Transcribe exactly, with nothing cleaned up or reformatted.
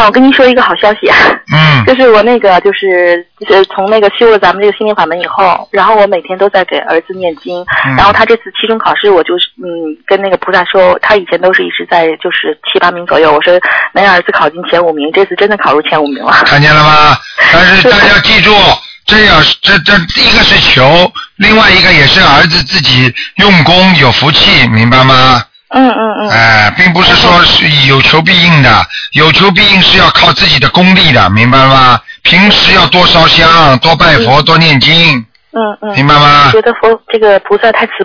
长，我跟您说一个好消息。 嗯。 就是我那个就是就是从那个修了咱们这个心灵法门以后，然后我每天都在给儿子念经， 嗯、 然后他这次期中考试，我就是嗯跟那个菩萨说，他以前都是一直在就是七八名左右，我说能让儿子考进前五名，这次真的考入前五名了。 看见了吗？但是大家记住。这要这这一个是求，另外一个也是儿子自己用功有福气，明白吗？ 嗯嗯嗯。 哎、呃，并不是说是有求必应的，有求必应是要靠自己的功力的，明白吗？平时要多烧香，多拜佛，多念经。 嗯嗯。 明白吗？ 觉得佛这个菩萨太慈